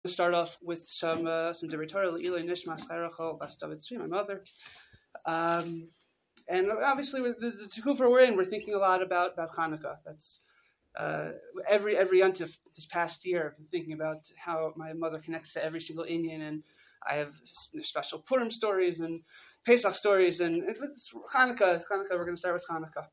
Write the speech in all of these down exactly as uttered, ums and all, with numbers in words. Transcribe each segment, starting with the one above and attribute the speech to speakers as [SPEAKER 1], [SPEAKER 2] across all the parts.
[SPEAKER 1] To start off with some uh, some Divrei Torah Le'ilui Nishmas Chai Rachel Bas David Tzvi, my mother, um, and obviously with the, the Tikkufa we're in, we're thinking a lot about about Hanukkah. That's uh, every every Yontif this past year. I've been thinking about how my mother connects to every single Inyan, and I have special Purim stories and Pesach stories, and it's Hanukkah. Hanukkah. We're going to start with Hanukkah.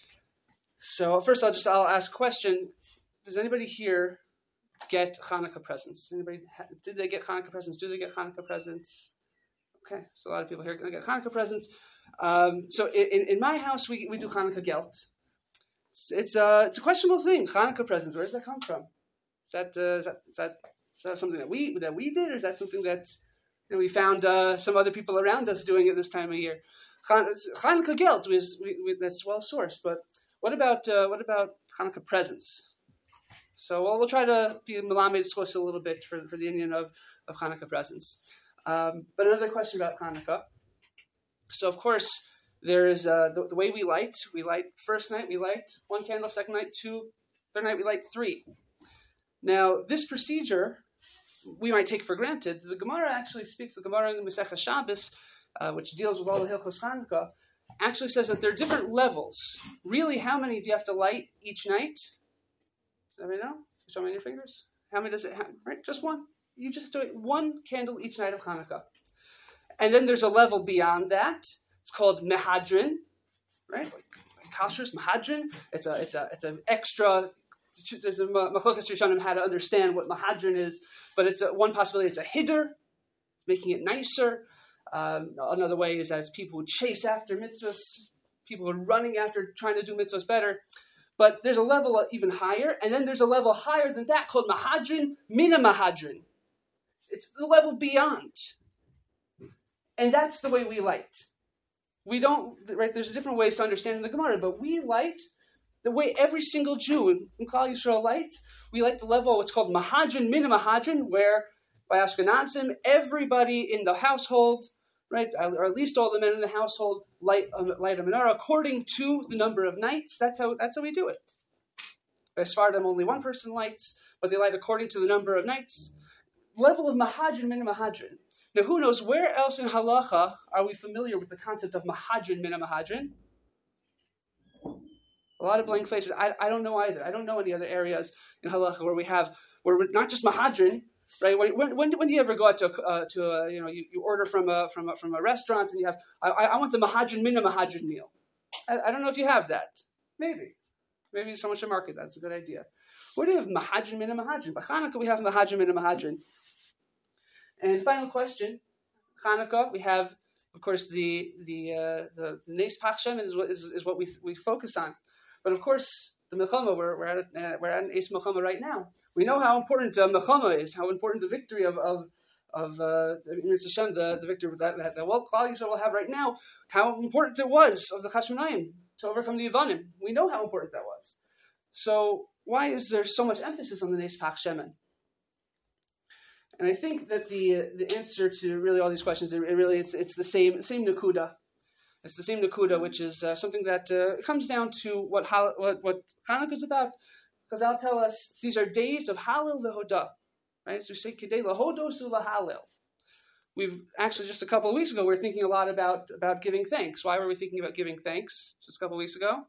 [SPEAKER 1] So first, I'll just I'll ask a question: does anybody here get Hanukkah presents? Anybody? Did they get Hanukkah presents? Do they get Hanukkah presents? Okay, so a lot of people here get Hanukkah presents. Um, so in, in my house, we, we do Hanukkah gelt. It's, it's a it's a questionable thing. Hanukkah presents. Where does that come from? Is that uh, is that is that, is that something that we that we did, or is that something that you know, we found uh, some other people around us doing it this time of year? Hanukkah gelt was we, we, that's well sourced. But what about uh, what about Hanukkah presents? So we'll, we'll try to be Melamed discuss a little bit for, for the Indian of, of Hanukkah presents. Um, but another question about Hanukkah. So of course, there is uh, the, the way we light. We light first night, we light one candle, second night, two, third night, we light three. Now, this procedure, we might take for granted. The Gemara actually speaks, the Gemara in the Masechah Shabbos, uh, which deals with all the Hilchos Hanukkah, actually says that there are different levels. Really, how many do you have to light each night? Does everybody know? Show me your fingers. How many does it have? Right, just one. You just do it one candle each night of Hanukkah. And then there's a level beyond that. It's called Mehadrin, right? Like Kashrus, Mehadrin. It's a, it's a, it's an extra. There's a Machlokas Rishonim how to understand what Mehadrin is, but it's a, one possibility. It's a hiddur, making it nicer. Um, another way is that it's people who chase after mitzvahs, people who are running after trying to do mitzvahs better. But there's a level even higher, and then there's a level higher than that called Mahadrin, Mina Mahadrin. It's the level beyond. And that's the way we light. We don't, right, there's different ways to understand the Gemara, but we light the way every single Jew in, in Klal Yisrael lights. We light the level of what's called Mahadrin, Mina Mahadrin, where by Ashkenazim, everybody in the household, right, or at least all the men in the household light a, light a menorah according to the number of nights. That's how that's how we do it. By Sfardim, only one person lights, but they light according to the number of nights. Level of Mahadrin, Mina Mahadrin. Now, who knows where else in Halacha are we familiar with the concept of Mahadrin, Mina Mahadrin? A lot of blank faces. I, I don't know either. I don't know any other areas in Halacha where we have where we're not just Mahadrin. Right? When, when when do you ever go out to uh, to a, you know you, you order from a from a, from a restaurant and you have I, I want the Mahadrin Mina Mahadrin meal. I, I don't know if you have that. Maybe maybe someone should market that. It's a good idea. Where do you have Mahadrin Mina Mahadrin? By Hanukkah we have Mahadrin Mina Mahadrin. And final question, Hanukkah we have of course the the uh, the Nes Pach Shemen is what is, is what we we focus on, but of course the Milchama, we're, we're at uh, we're at an Ace Milchama right now. We know how important uh, Milchama is, how important the victory of of of uh, Hashem, the the victory that that, that well, Klal Yisrael will have right now. How important it was of the Chashmonayim to overcome the Yevanim. We know how important that was. So why is there so much emphasis on the Nes Pach Shemen? And I think that the the answer to really all these questions, it really it's it's the same same Nakuda. It's the same Nakuda, which is uh, something that uh, comes down to what what, what Hanukkah is about. Chazal tell us these are days of Halil v'Hodah, right? So we say Kidei lahodos u'lahalil. We've actually just a couple of weeks ago we were thinking a lot about about giving thanks. Why were we thinking about giving thanks just a couple of weeks ago?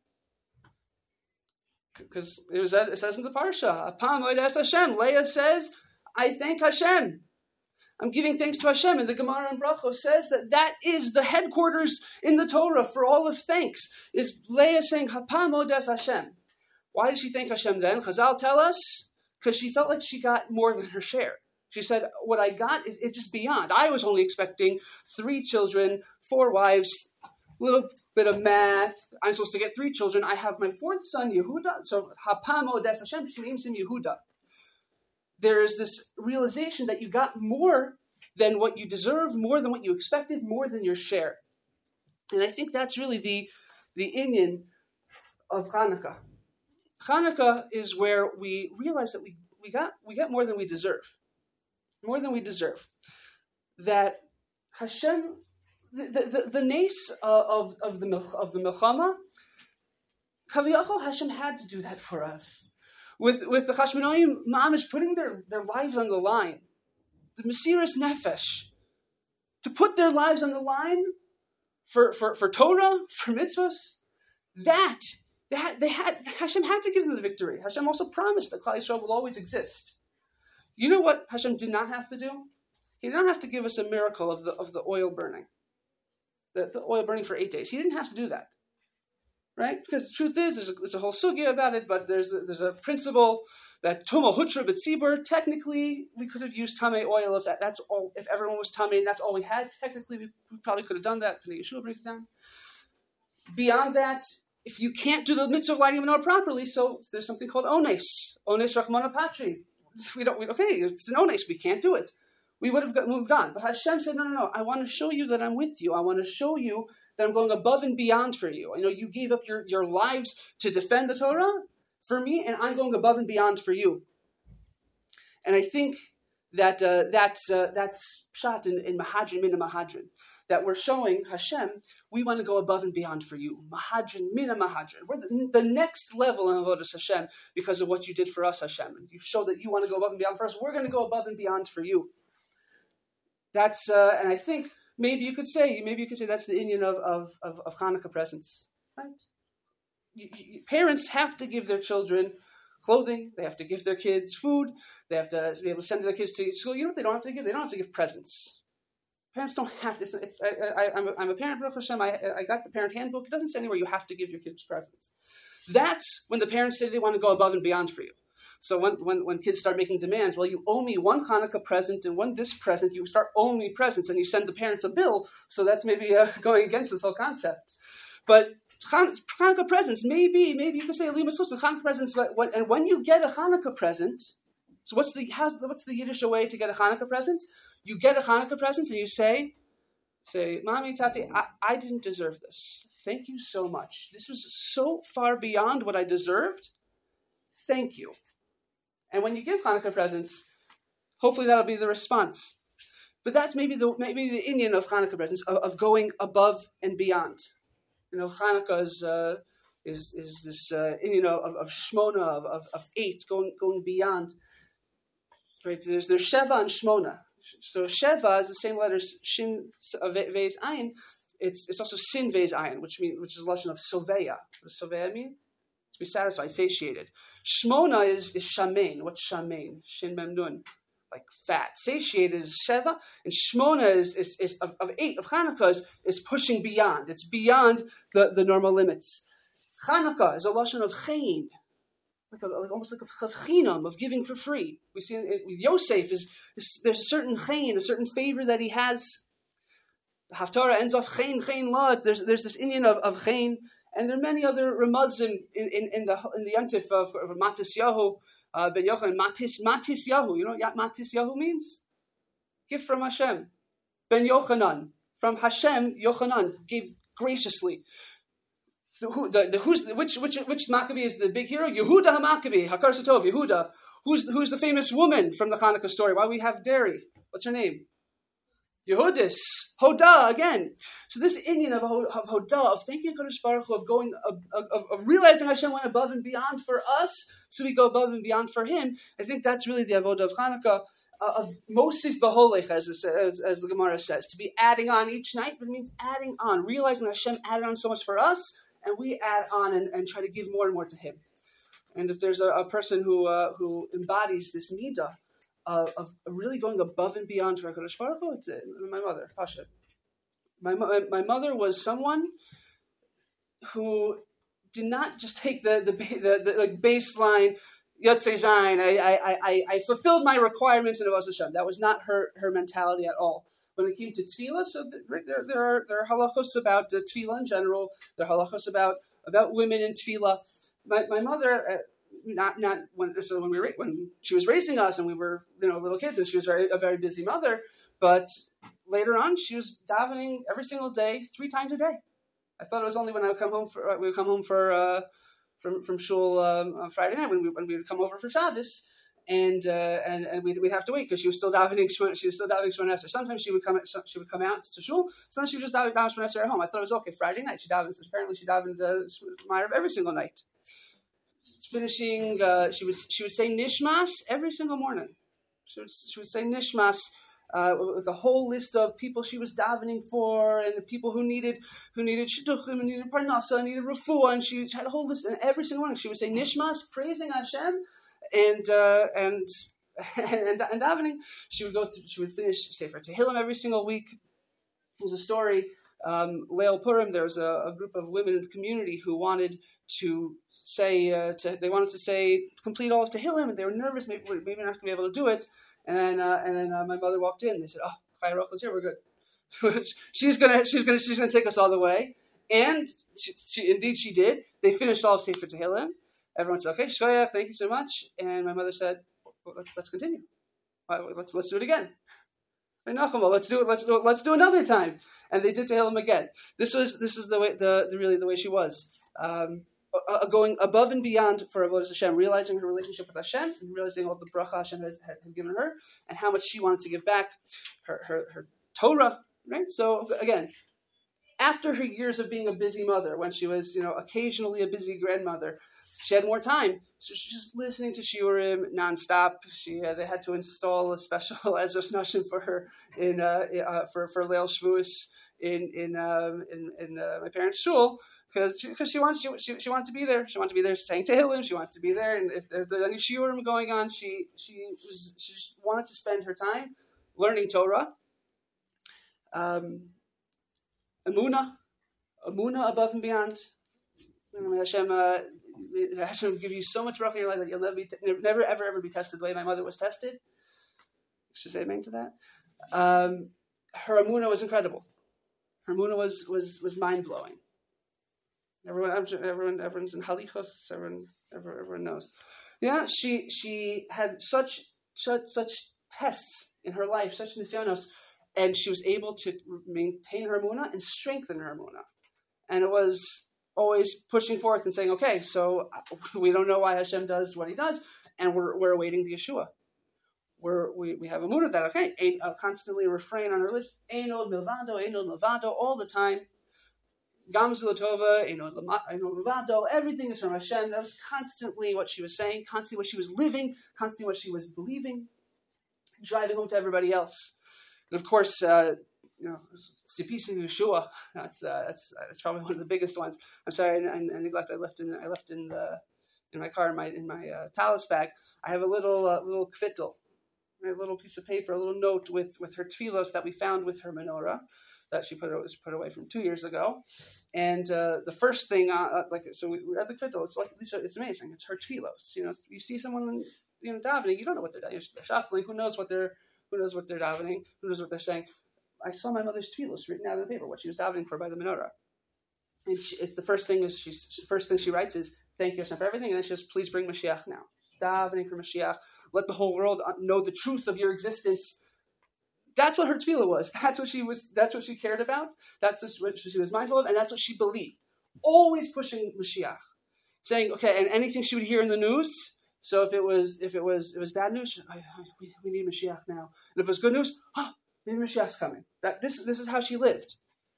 [SPEAKER 1] Because it was it says in the parsha, Apam odes Hashem. Leah says, "I thank Hashem. I'm giving thanks to Hashem." And the Gemara in Brachos says that that is the headquarters in the Torah for all of thanks, is Leah saying, Hapam odes Hashem. Why did she thank Hashem then? Chazal tell us, because she felt like she got more than her share. She said, what I got is it's just beyond. I was only expecting three children, four wives, a little bit of math. I'm supposed to get three children. I have my fourth son, Yehuda. So, Hapam odes Hashem, she names him Yehuda. There is this realization that you got more than what you deserve, more than what you expected, more than your share. And I think that's really the, the inyan of Hanukkah. Hanukkah is where we realize that we, we got we got more than we deserve. More than we deserve. That Hashem, the the, the, the nace of, of the of the Milchama, Kaviyachol, Hashem had to do that for us. With with the Chashmonayim Mamish putting their, their lives on the line, the Mesiras Nefesh, to put their lives on the line for, for, for Torah, for mitzvahs, that, that they had, Hashem had to give them the victory. Hashem also promised that Klal Yisrael will always exist. You know what Hashem did not have to do? He did not have to give us a miracle of the of the oil burning, the, the oil burning for eight days. He didn't have to do that, right? Because the truth is, there's a, there's a whole sugya about it, but there's a, there's a principle that Tuma Hutra B'tzibur, technically we could have used Tamei oil if that, that's all, if everyone was Tamei and that's all we had, technically we, we probably could have done that. Yeshua brings it down. Beyond that, if you can't do the mitzvah of lighting a menorah properly, so there's something called Ones, Ones Rachmana Patri. We don't, we, okay, it's an Ones, we can't do it. We would have got, moved on. But Hashem said, no, no, no, I want to show you that I'm with you. I want to show you that I'm going above and beyond for you. I know you gave up your, your lives to defend the Torah for me, and I'm going above and beyond for you. And I think that uh, that's uh, that's shot in, in Mahadrin Mina Mahadrin, that we're showing Hashem, we want to go above and beyond for you. Mahadrin Mina Mahadrin. We're the, the next level in Avodas Hashem because of what you did for us, Hashem. And you show that you want to go above and beyond for us. We're going to go above and beyond for you. That's uh, and I think maybe you could say maybe you could say that's the inyan of of, of, of Hanukkah presents, right? You, you, parents have to give their children clothing. They have to give their kids food. They have to be able to send their kids to school. You know what they don't have to give? They don't have to give presents. Parents don't have to. It's, it's, I, I, I'm, a, I'm a parent, Baruch Hashem. I, I got the parent handbook. It doesn't say anywhere you have to give your kids presents. That's when the parents say they want to go above and beyond for you. So when, when, when kids start making demands, well, you owe me one Hanukkah present and one this present, you start owing me presents and you send the parents a bill. So that's maybe uh, going against this whole concept. But Hanukkah presents, maybe, maybe you could say Alima Sus, Hanukkah presents, and when you get a Hanukkah present, so what's the how's, what's the Yiddish way to get a Hanukkah present? You get a Hanukkah present and you say, say, Mommy, Tati, I, I didn't deserve this. Thank you so much. This was so far beyond what I deserved. Thank you. And when you give Hanukkah presents, hopefully that'll be the response. But that's maybe the maybe the inyan of Hanukkah presents, of, of going above and beyond. You know, Hanukkah is uh, is is this uh, inyan of, of Shmona, of, of, of eight, going going beyond. Right? There's there's Sheva and Shmona. So Sheva is the same letters Shin Vez Ayin. It's it's also Sin Vez Ayin, which means which is a lesson of Soveya. What does Soveya mean? To be satisfied, satiated. Shmona is, is shamein. What's shamein? Shin mem nun, like fat. Satiated is sheva, and shmona is, is, is of, of eight of Hanukkah is, is pushing beyond. It's beyond the, the normal limits. Hanukkah is a lashon of chein, like, a, like almost like a chinam, of giving for free. We see it with Yosef is, is there's a certain chein, a certain favor that he has. The Haftarah ends off chein chein lot. There's there's this inyan of of chein. And there are many other ramazim in, in, in the in the Yantif of, of Matisyahu, uh, Ben Yochanan, Matis Matisyahu. You know what Matisyahu means? Gift from Hashem. Ben Yochanan, from Hashem, Yochanan gave graciously. The, who, the, the, who's the, which which which Maccabee is the big hero? Yehuda HaMaccabee, Hakar Satov, Yehuda. Who's who's the famous woman from the Hanukkah story? Why we have dairy? What's her name? Yehudis, Hoda again. So this inyan of, of Hoda, of thanking Kodesh Baruch Hu, of going, of, of, of realizing Hashem went above and beyond for us, so we go above and beyond for Him. I think that's really the avodah of Hanukkah, uh, of Mosif v'holech, as, as as the Gemara says, to be adding on each night, but it means adding on, realizing that Hashem added on so much for us, and we add on and, and try to give more and more to Him. And if there's a, a person who uh, who embodies this midah, Uh, of really going above and beyond for HaKadosh Baruch Hu, it's uh, my mother, Pasha. My, my my mother was someone who did not just take the the the, the like baseline Yotzei Zayin. I I I I fulfilled my requirements in Avodas Hashem. That was not her her mentality at all. When it came to tefillah, so the, right, there there are there are halachos about uh, tefillah in general. There are halachos about about women in tefillah. My my mother. Uh, Not not when so when we were, when she was raising us and we were you know little kids and she was very a very busy mother, but later on she was davening every single day, three times a day. I thought it was only when I would come home for we would come home for uh, from from shul um, on Friday night when we when we would come over for Shabbos and uh, and and we'd, we'd have to wait because she was still davening she was still davening Shemona Esrei. Sometimes she would come she would come out to shul. Sometimes she would just daven Shemona Esrei at home. I thought it was okay. Friday night she davened. Apparently she davened uh, Ma'ariv every single night. Finishing, uh, she would she would say Nishmas every single morning. She would she would say Nishmas uh, with a whole list of people she was davening for, and the people who needed who needed shidduchim, and needed parnasa, and needed refuah, and she had a whole list. And every single one, she would say nishmas, praising Hashem, and uh, and, and and davening. She would go through, she would finish Sefer Tehillim every single week. There's a story. Um, Leil Purim, there was a, a group of women in the community who wanted to say, uh, to, they wanted to say, complete all of Tehillim, and they were nervous, maybe maybe not going to be able to do it. And then, uh, and then uh, my mother walked in. They said, "Oh, Chaya Rochel is here. We're good. she's gonna, she's gonna, she's gonna take us all the way." And she, she, indeed, she did. They finished all of Sefer Tehillim. Everyone said, "Okay, Shkoyach, thank you so much." And my mother said, well, let's, "Let's continue. Let's let's do it again. Let's do it. Let's do it. Let's do another time." And they did Tehillim again. This was this is the way the, the really the way she was, um, uh, going above and beyond for Avodas Hashem, realizing her relationship with Hashem, and realizing all the bracha Hashem has had, had given her, and how much she wanted to give back her her, her Torah. Right. So again, after her years of being a busy mother, when she was you know occasionally a busy grandmother, she had more time. So she's just listening to shiurim nonstop. She uh, they had to install a special Ezras Nashim for her in uh, uh, for for Leil Shavuos in in um, in, in uh, my parents' shul, because because she, she wants she, she she wanted to be there. She wanted to be there saying Tehillim. She wanted to be there, and if there's any shiurim going on, she she was she just wanted to spend her time learning Torah. Um, Emunah, Emunah above and beyond. Hashem. Uh, Hashem will give you so much bracha in your life that you'll never, be t- never, ever, ever be tested the way my mother was tested. Should I say amen to that? Um, her emunah was incredible. Her emunah was was was mind blowing. Everyone, everyone, everyone's in halichos. Everyone, everyone, everyone knows. Yeah, she she had such such such tests in her life, such nisyonos, and she was able to maintain her emunah and strengthen her emunah, and it was always pushing forth and saying, okay, so we don't know why Hashem does what he does, and we're we're awaiting the Yeshua. We're, we we have a mood of that, okay? A, a constantly refrain on our lips, Einod milvado, Einod milvado, all the time. Gam Zulatova, Einod milvado, everything is from Hashem. That was constantly what she was saying, constantly what she was living, constantly what she was believing, driving home to everybody else. And of course, uh, you know, Sipis and Yeshua. That's uh, that's that's probably one of the biggest ones. I'm sorry, I, I, I neglect. I left in I left in the in my car in my in my uh, talus bag. I have a little uh, little kvittel, a little piece of paper, a little note with, with her tefillos that we found with her menorah that she put was put away from two years ago. And uh, the first thing, uh, like so, we, we read the kvittel. It's like it's amazing. It's her tefillos. You know, you see someone you know davening, you don't know what they're doing. They're shuffling. Who knows what they're who knows what they're davening? Who knows what they're saying? I saw my mother's tefillos written out on the paper, what she was davening for by the menorah. And she, it, the first thing is she's the first thing she writes is thank you Hashem for everything, and then she says, please bring Mashiach now. She's davening for Mashiach. Let the whole world know the truth of your existence. That's what her tefillah was. That's what she was. That's what she cared about. That's what she was mindful of, and that's what she believed. Always pushing Mashiach, saying okay, and anything she would hear in the news. So if it was if it was it was bad news, I, I, we, we need Mashiach now. And if it was good news, oh, maybe Mashiach's coming. That this this is how she lived.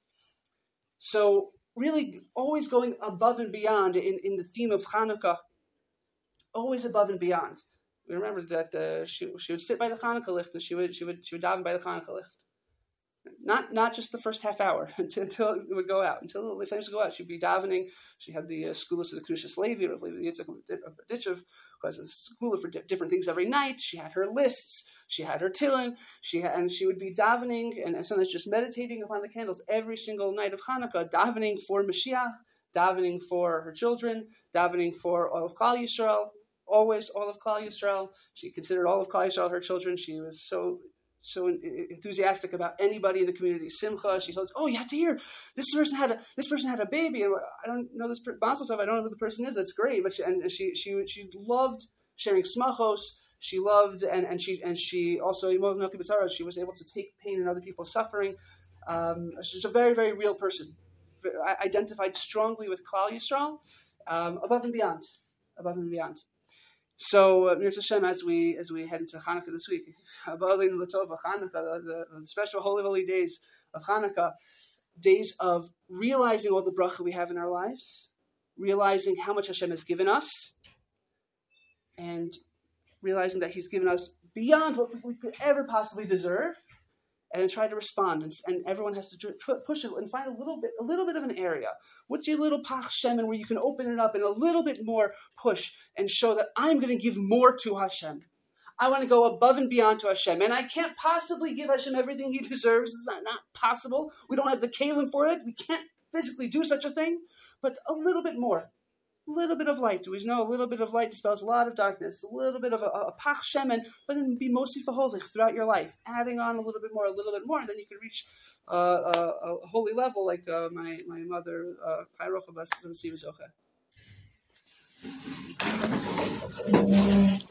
[SPEAKER 1] So really, always going above and beyond in, in the theme of Hanukkah. Always above and beyond. We remember that uh, she she would sit by the Hanukkah licht and she would she would she would daven by the Hanukkah licht. Not not just the first half hour until, until it would go out. Until the flames would go out, she'd be davening. She had the uh, Skulas of the Kedushas Levi, or the Yitzchak of Berditchev, who has a school for di- different things every night. She had her lists. She had her Tillim. She had, and she would be davening and, and sometimes just meditating upon the candles every single night of Hanukkah, davening for Mashiach, davening for her children, davening for all of Klal Yisrael, always all of Klal Yisrael. She considered all of Klal Yisrael her children. She was so so enthusiastic about anybody in the community. Simcha. She told us, "Oh, you have to hear this person had a this person had a baby." And I don't know this per- Mazel Tov. I don't know who the person is. That's great. But she, and she she she loved sharing smachos. She loved and, and she and she also she was able to take pain in other people's suffering. Um, she's a very very real person. I identified strongly with Klal Yisrael, um, above and beyond, above and beyond. So, uh, Mir Hashem, as we as we head into Hanukkah this week, the, the special holy holy days of Hanukkah, days of realizing all the bracha we have in our lives, realizing how much Hashem has given us, and realizing that He's given us beyond what we could ever possibly deserve, and try to respond, and, and everyone has to push it and find a little bit, a little bit of an area. What's your little pach shemen where you can open it up and a little bit more push and show that I'm going to give more to Hashem. I want to go above and beyond to Hashem, and I can't possibly give Hashem everything He deserves. It's not, not possible. We don't have the kalim for it. We can't physically do such a thing, but a little bit more. A little bit of light. We know a little bit of light dispels a lot of darkness. A little bit of a, a pach shemen, but then be mostly faholich throughout your life, adding on a little bit more, a little bit more, and then you can reach uh, a, a holy level like uh, my my mother, Chai Rocha Bas Zocha.